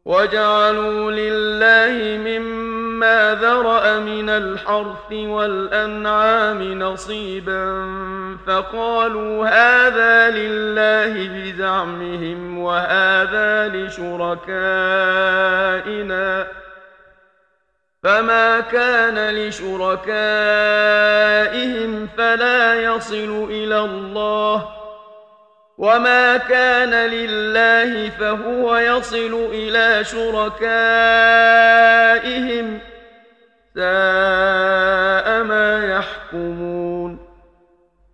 وجعلوا لله مما ذرأ من الحرث والأنعام نصيبا فقالوا هذا لله بزعمهم وهذا لشركائنا فما كان لشركائهم فلا يصل إلى الله وما كان لله فهو يصل إلى شركائهم ساء ما يحكمون.